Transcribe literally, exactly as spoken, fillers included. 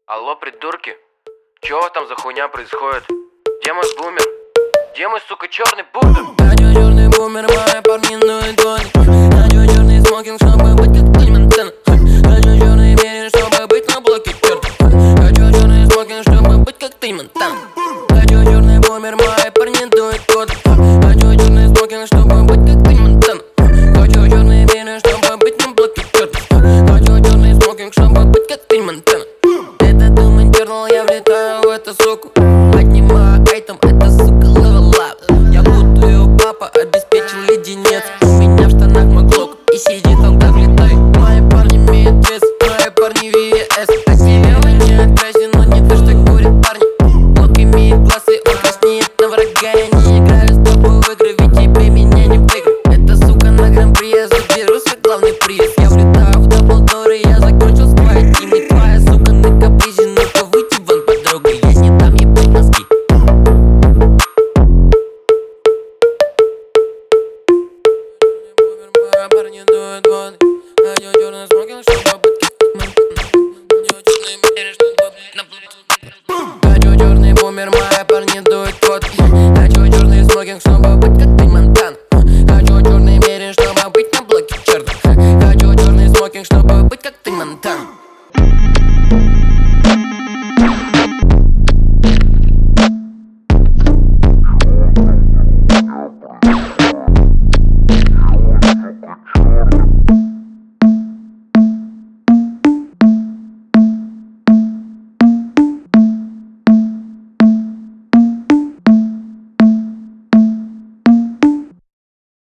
Алло, придурки, чё там за хуйня происходит? Где мой бумер? Где мой, сука, черный бумер? Радио черный бумер, мои парни дует гони. Радио черный смокинг, чтобы быть как Климентен. Радио черный мерин, чтобы быть на блоке черт. Радио черный смокинг, чтобы быть как Климентен. Радио черный бумер, мои парни дует гони. Радио черный смокинг, чтобы быть как Климентен. Радио черный мерин, чтобы быть на блоке черт. Радио черный смокинг, чтобы быть как Климентен. Это дум интернал, я влетаю в эту суку. Поднимаю айтем, это сука level up. Я буду ее папа, обеспечил леденец. У меня в штанах мой глок и сидит он как влетай. Мои парни имеют вес, мои парни ви эс. А тебе не открасен, но не то, что курят парни. Блок имеет глаз и он краснеет на врага. Я не играю с тобой в игры, ведь тебе меня не выиграть. Это сука на гран-при, я заберу свой главный приз. Я влетаю в даблдоры, я закончил с твоей тимой. Твоя сука на капризе, ну-ка выйти вон, подруга. Я не дам ебать носки. Парни дуют воды, радио черный смокинг.